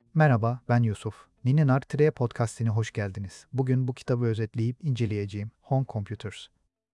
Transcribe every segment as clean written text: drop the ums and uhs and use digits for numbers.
Merhaba, ben Yusuf. Ninenar Tire Podcast'ine hoş geldiniz. Bugün bu kitabı özetleyip inceleyeceğim. Home Computers.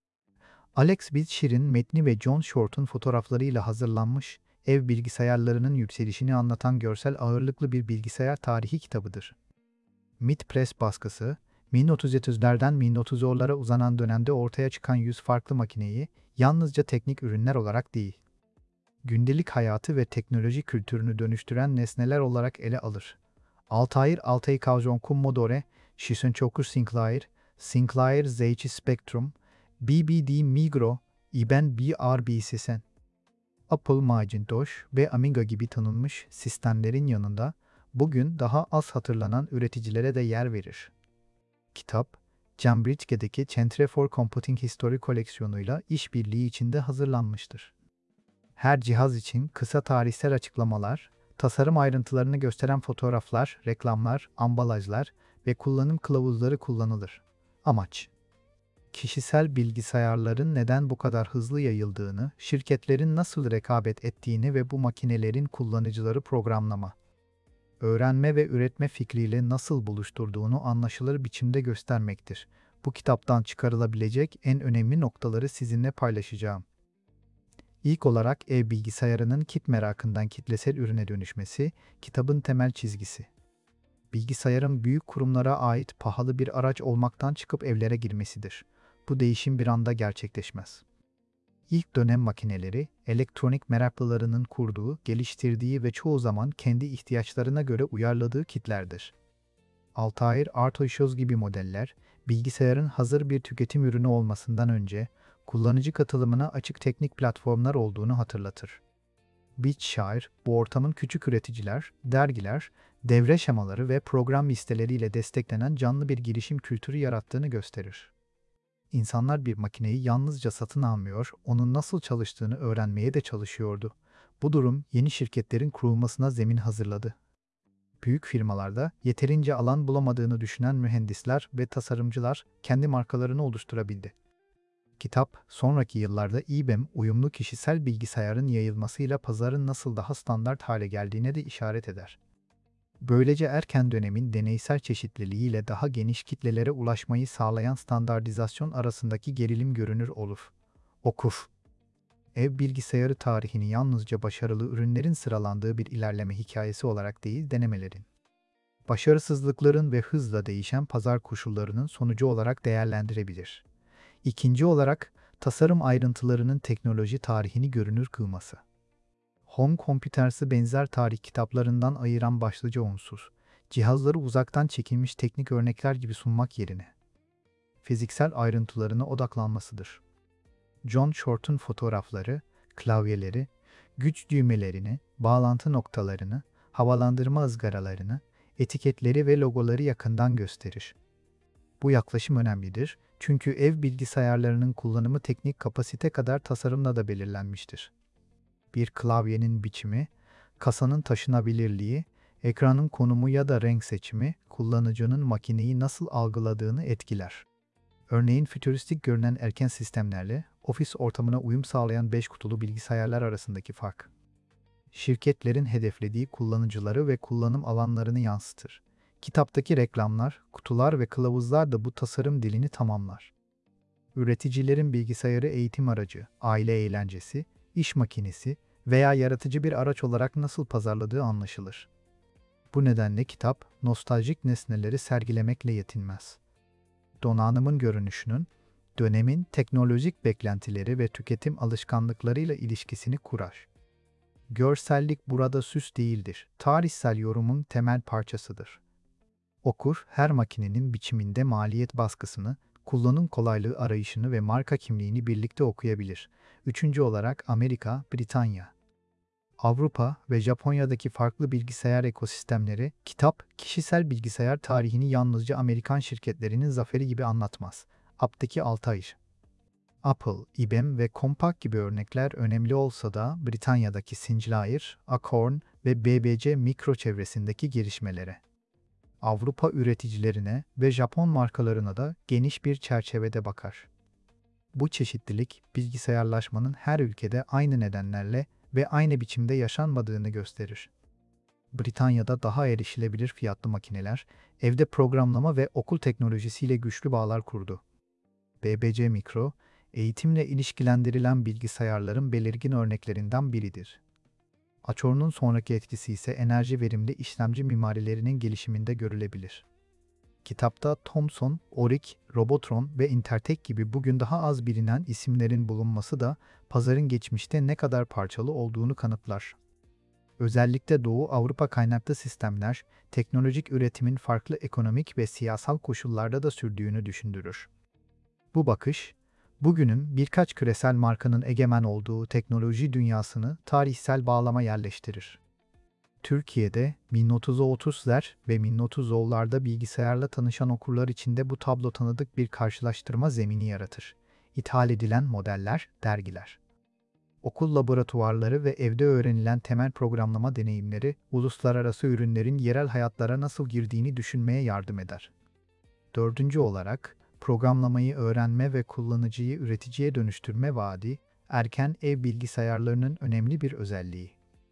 Alex Wilshire'in metni ve John Short'un fotoğraflarıyla hazırlanmış, ev bilgisayarlarının yükselişini anlatan görsel ağırlıklı bir bilgisayar tarihi kitabıdır. Mid Press baskısı, 1930'lerden 1930'lara uzanan dönemde ortaya çıkan 100 farklı makineyi yalnızca teknik ürünler olarak değil, gündelik hayatı ve teknoloji kültürünü dönüştüren nesneler olarak ele alır. Altair Altay Kavjon Commodore 64 Sinclair, Sinclair ZX Spectrum, BBD Migro, IBM BRBCsen, Apple Macintosh ve Amiga gibi tanınmış sistemlerin yanında bugün daha az hatırlanan üreticilere de yer verir. Kitap, Cambridge'deki Centre for Computing History koleksiyonuyla işbirliği içinde hazırlanmıştır. Her cihaz için kısa tarihsel açıklamalar, tasarım ayrıntılarını gösteren fotoğraflar, reklamlar, ambalajlar ve kullanım kılavuzları kullanılır. Amaç: kişisel bilgisayarların neden bu kadar hızlı yayıldığını, şirketlerin nasıl rekabet ettiğini ve bu makinelerin kullanıcıları programlama, öğrenme ve üretme fikriyle nasıl buluşturduğunu anlaşılır biçimde göstermektir. Bu kitaptan çıkarılabilecek en önemli noktaları sizinle paylaşacağım. İlk olarak ev bilgisayarının kit merakından kitlesel ürüne dönüşmesi, kitabın temel çizgisi. Bilgisayarın büyük kurumlara ait pahalı bir araç olmaktan çıkıp evlere girmesidir. Bu değişim bir anda gerçekleşmez. İlk dönem makineleri, elektronik meraklılarının kurduğu, geliştirdiği ve çoğu zaman kendi ihtiyaçlarına göre uyarladığı kitlerdir. Altair Artoishoz gibi modeller, bilgisayarın hazır bir tüketim ürünü olmasından önce, kullanıcı katılımına açık teknik platformlar olduğunu hatırlatır. Wiltshire, bu ortamın küçük üreticiler, dergiler, devre şemaları ve program listeleriyle desteklenen canlı bir girişim kültürü yarattığını gösterir. İnsanlar bir makineyi yalnızca satın almıyor, onun nasıl çalıştığını öğrenmeye de çalışıyordu. Bu durum yeni şirketlerin kurulmasına zemin hazırladı. Büyük firmalarda yeterince alan bulamadığını düşünen mühendisler ve tasarımcılar kendi markalarını oluşturabildi. Kitap, sonraki yıllarda IBM uyumlu kişisel bilgisayarın yayılmasıyla pazarın nasıl daha standart hale geldiğine de işaret eder. Böylece erken dönemin deneysel çeşitliliğiyle daha geniş kitlelere ulaşmayı sağlayan standartizasyon arasındaki gerilim görünür olur. Okur. Ev bilgisayarı tarihini yalnızca başarılı ürünlerin sıralandığı bir ilerleme hikayesi olarak değil, denemelerin, başarısızlıkların ve hızla değişen pazar koşullarının sonucu olarak değerlendirebilir. İkinci olarak, tasarım ayrıntılarının teknoloji tarihini görünür kılması. Home Computers'ı benzer tarih kitaplarından ayıran başlıca unsur, cihazları uzaktan çekilmiş teknik örnekler gibi sunmak yerine, fiziksel ayrıntılarına odaklanmasıdır. John Short'un fotoğrafları, klavyeleri, güç düğmelerini, bağlantı noktalarını, havalandırma ızgaralarını, etiketleri ve logoları yakından gösterir. Bu yaklaşım önemlidir çünkü ev bilgisayarlarının kullanımı teknik kapasite kadar tasarımla da belirlenmiştir. Bir klavyenin biçimi, kasanın taşınabilirliği, ekranın konumu ya da renk seçimi, kullanıcının makineyi nasıl algıladığını etkiler. Örneğin fütüristik görünen erken sistemlerle ofis ortamına uyum sağlayan 5 kutulu bilgisayarlar arasındaki fark, şirketlerin hedeflediği kullanıcıları ve kullanım alanlarını yansıtır. Kitaptaki reklamlar, kutular ve kılavuzlar da bu tasarım dilini tamamlar. Üreticilerin bilgisayarı eğitim aracı, aile eğlencesi, iş makinesi veya yaratıcı bir araç olarak nasıl pazarladığı anlaşılır. Bu nedenle kitap, nostaljik nesneleri sergilemekle yetinmez. Donanımın görünüşünün, dönemin teknolojik beklentileri ve tüketim alışkanlıklarıyla ilişkisini kurar. Görsellik burada süs değildir, tarihsel yorumun temel parçasıdır. Okur, her makinenin biçiminde maliyet baskısını, kullanım kolaylığı arayışını ve marka kimliğini birlikte okuyabilir. Üçüncü olarak Amerika, Britanya, Avrupa ve Japonya'daki farklı bilgisayar ekosistemleri, kitap, kişisel bilgisayar tarihini yalnızca Amerikan şirketlerinin zaferi gibi anlatmaz. Aptaki Altair, Apple, IBM ve Compaq gibi örnekler önemli olsa da Britanya'daki Sinclair, Acorn ve BBC Micro çevresindeki gelişmelere, Avrupa üreticilerine ve Japon markalarına da geniş bir çerçevede bakar. Bu çeşitlilik, bilgisayarlaşmanın her ülkede aynı nedenlerle ve aynı biçimde yaşanmadığını gösterir. Britanya'da daha erişilebilir fiyatlı makineler, evde programlama ve okul teknolojisiyle güçlü bağlar kurdu. BBC Mikro, eğitimle ilişkilendirilen bilgisayarların belirgin örneklerinden biridir. Açor'un sonraki etkisi ise enerji verimli işlemci mimarilerinin gelişiminde görülebilir. Kitapta Thomson, Oric, Robotron ve Intertek gibi bugün daha az bilinen isimlerin bulunması da pazarın geçmişte ne kadar parçalı olduğunu kanıtlar. Özellikle Doğu Avrupa kaynaklı sistemler, teknolojik üretimin farklı ekonomik ve siyasal koşullarda da sürdüğünü düşündürür. Bu bakış, bugünün birkaç küresel markanın egemen olduğu teknoloji dünyasını tarihsel bağlama yerleştirir. Türkiye'de 1930'lar ve 1930'larda bilgisayarla tanışan okurlar için de bu tablo tanıdık bir karşılaştırma zemini yaratır. İthal edilen modeller, dergiler. Okul laboratuvarları ve evde öğrenilen temel programlama deneyimleri, uluslararası ürünlerin yerel hayatlara nasıl girdiğini düşünmeye yardım eder. Dördüncü olarak, programlamayı öğrenme ve kullanıcıyı üreticiye dönüştürme vaadi, erken ev bilgisayarlarının önemli bir özelliği.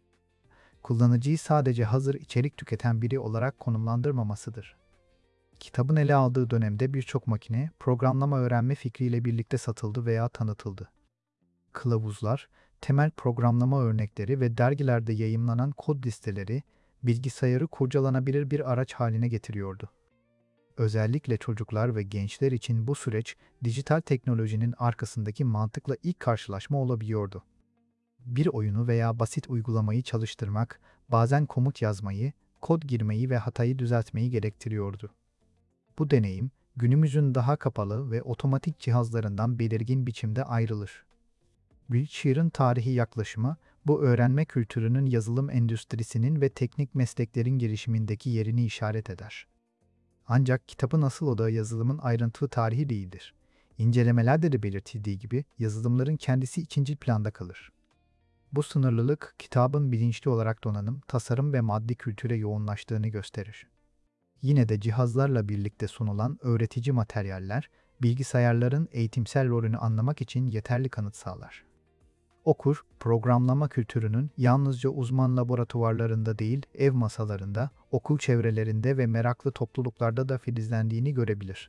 Kullanıcıyı sadece hazır içerik tüketen biri olarak konumlandırmamasıdır. Kitabın ele aldığı dönemde birçok makine, programlama öğrenme fikriyle birlikte satıldı veya tanıtıldı. Kılavuzlar, temel programlama örnekleri ve dergilerde yayımlanan kod listeleri, bilgisayarı kurcalanabilir bir araç haline getiriyordu. Özellikle çocuklar ve gençler için bu süreç, dijital teknolojinin arkasındaki mantıkla ilk karşılaşma olabiliyordu. Bir oyunu veya basit uygulamayı çalıştırmak, bazen komut yazmayı, kod girmeyi ve hatayı düzeltmeyi gerektiriyordu. Bu deneyim, günümüzün daha kapalı ve otomatik cihazlarından belirgin biçimde ayrılır. Wiltshire'ın tarihi yaklaşımı, bu öğrenme kültürünün yazılım endüstrisinin ve teknik mesleklerin gelişimindeki yerini işaret eder. Ancak kitabın asıl odağı yazılımın ayrıntılı tarihi değildir. İncelemelerde de belirtildiği gibi yazılımların kendisi ikinci planda kalır. Bu sınırlılık, kitabın bilinçli olarak donanım, tasarım ve maddi kültüre yoğunlaştığını gösterir. Yine de cihazlarla birlikte sunulan öğretici materyaller, bilgisayarların eğitimsel rolünü anlamak için yeterli kanıt sağlar. Okur, programlama kültürünün yalnızca uzman laboratuvarlarında değil, ev masalarında, okul çevrelerinde ve meraklı topluluklarda da filizlendiğini görebilir.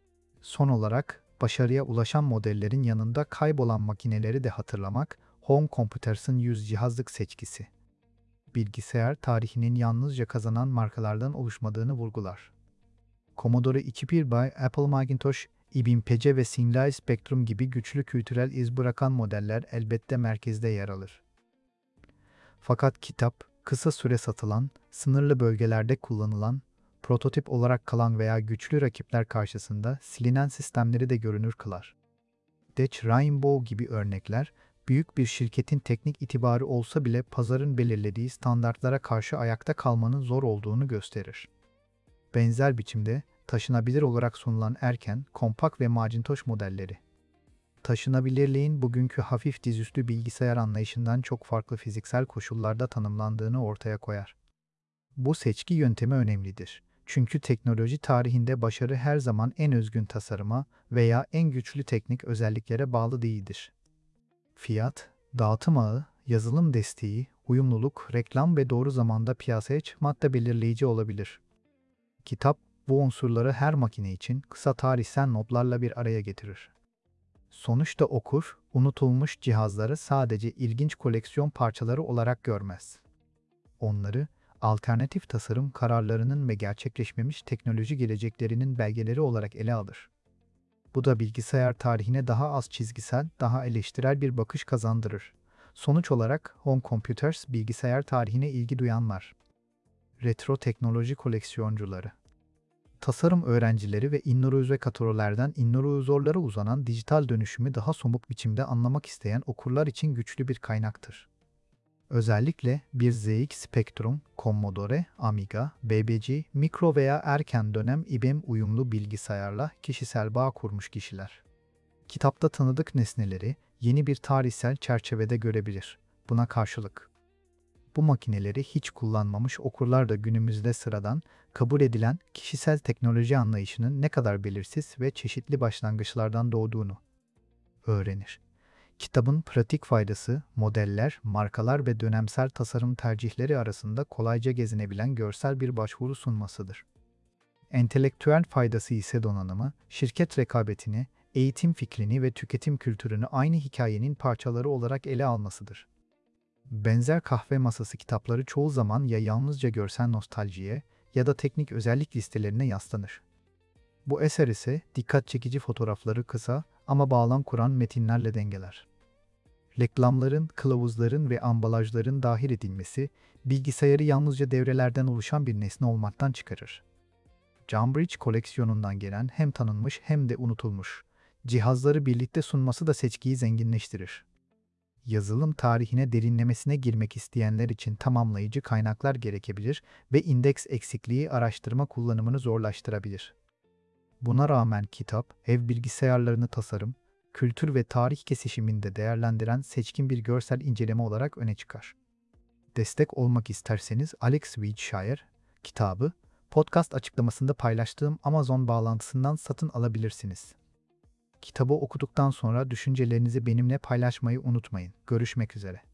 Son olarak, başarıya ulaşan modellerin yanında kaybolan makineleri de hatırlamak, Home Computers'ın 100 cihazlık seçkisi. Bilgisayar tarihinin yalnızca kazanan markalardan oluşmadığını vurgular. Commodore 2.1 by Apple Macintosh, IBM PC ve Sinlai Spectrum gibi güçlü kültürel iz bırakan modeller elbette merkezde yer alır. Fakat kitap, kısa süre satılan, sınırlı bölgelerde kullanılan, prototip olarak kalan veya güçlü rakipler karşısında silinen sistemleri de görünür kılar. Dutch Rainbow gibi örnekler, büyük bir şirketin teknik itibarı olsa bile pazarın belirlediği standartlara karşı ayakta kalmanın zor olduğunu gösterir. Benzer biçimde, taşınabilir olarak sunulan erken, kompakt ve Macintosh modelleri. Taşınabilirliğin bugünkü hafif dizüstü bilgisayar anlayışından çok farklı fiziksel koşullarda tanımlandığını ortaya koyar. Bu seçki yöntemi önemlidir. Çünkü teknoloji tarihinde başarı her zaman en özgün tasarıma veya en güçlü teknik özelliklere bağlı değildir. Fiyat, dağıtım ağı, yazılım desteği, uyumluluk, reklam ve doğru zamanda piyasaya çıkmak da belirleyici olabilir. Kitap, bu unsurları her makine için kısa tarihsel notlarla bir araya getirir. Sonuçta okur, unutulmuş cihazları sadece ilginç koleksiyon parçaları olarak görmez. Onları, alternatif tasarım kararlarının ve gerçekleşmemiş teknoloji geleceklerinin belgeleri olarak ele alır. Bu da bilgisayar tarihine daha az çizgisel, daha eleştirel bir bakış kazandırır. Sonuç olarak Home Computers bilgisayar tarihine ilgi duyanlar. Retro teknoloji koleksiyoncuları. Tasarım öğrencileri ve innovatölerden innovatöre uzanan dijital dönüşümü daha somut biçimde anlamak isteyen okurlar için güçlü bir kaynaktır. Özellikle bir ZX Spectrum, Commodore, Amiga, BBC, Mikro veya erken dönem IBM uyumlu bilgisayarla kişisel bağ kurmuş kişiler. Kitapta tanıdık nesneleri yeni bir tarihsel çerçevede görebilir. Buna karşılık, bu makineleri hiç kullanmamış okurlar da günümüzde sıradan, kabul edilen kişisel teknoloji anlayışının ne kadar belirsiz ve çeşitli başlangıçlardan doğduğunu öğrenir. Kitabın pratik faydası, modeller, markalar ve dönemsel tasarım tercihleri arasında kolayca gezinebilen görsel bir başvuru sunmasıdır. Entelektüel faydası ise donanımı, şirket rekabetini, eğitim fikrini ve tüketim kültürünü aynı hikayenin parçaları olarak ele almasıdır. Benzer kahve masası kitapları çoğu zaman ya yalnızca görsel nostaljiye ya da teknik özellik listelerine yaslanır. Bu eser ise dikkat çekici fotoğrafları kısa ama bağlam kuran metinlerle dengeler. Reklamların, kılavuzların ve ambalajların dahil edilmesi, bilgisayarı yalnızca devrelerden oluşan bir nesne olmaktan çıkarır. Cambridge koleksiyonundan gelen hem tanınmış hem de unutulmuş cihazları birlikte sunması da seçkiyi zenginleştirir. Yazılım tarihine derinlemesine girmek isteyenler için tamamlayıcı kaynaklar gerekebilir ve indeks eksikliği araştırma kullanımını zorlaştırabilir. Buna rağmen kitap, ev bilgisayarlarını tasarım, kültür ve tarih kesişiminde değerlendiren seçkin bir görsel inceleme olarak öne çıkar. Destek olmak isterseniz Alex Wiltshire kitabı, podcast açıklamasında paylaştığım Amazon bağlantısından satın alabilirsiniz. Kitabı okuduktan sonra düşüncelerinizi benimle paylaşmayı unutmayın. Görüşmek üzere.